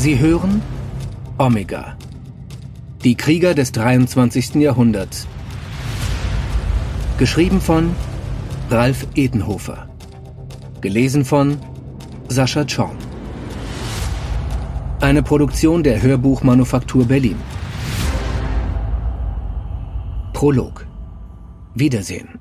Sie hören Omega. Die Krieger des 23. Jahrhunderts. Geschrieben von Ralf Edenhofer. Gelesen von Sascha Czorn. Eine Produktion der Hörbuchmanufaktur Berlin. Prolog. Wiedersehen.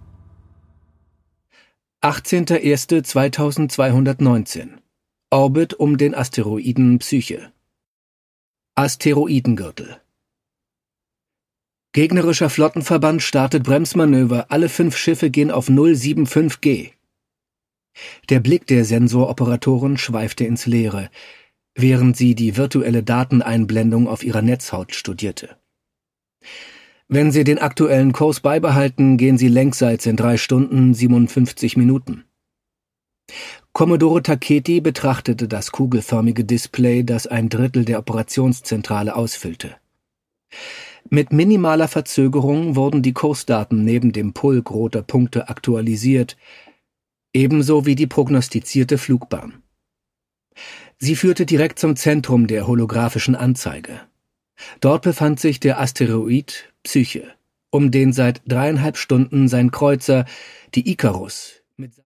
18.01.2219. Orbit um den Asteroiden Psyche. Asteroidengürtel. Gegnerischer Flottenverband startet Bremsmanöver. Alle 5 Schiffe gehen auf 075G. Der Blick der Sensoroperatoren schweifte ins Leere, während sie die virtuelle Dateneinblendung auf ihrer Netzhaut studierte. Wenn Sie den aktuellen Kurs beibehalten, gehen Sie längsseits in 3 Stunden 57 Minuten. Commodore Taketi betrachtete das kugelförmige Display, das 1/3 der Operationszentrale ausfüllte. Mit minimaler Verzögerung wurden die Kursdaten neben dem Pulk roter Punkte aktualisiert, ebenso wie die prognostizierte Flugbahn. Sie führte direkt zum Zentrum der holographischen Anzeige. Dort befand sich der Asteroid Psyche, um den seit 3,5 Stunden sein Kreuzer, die Icarus, mit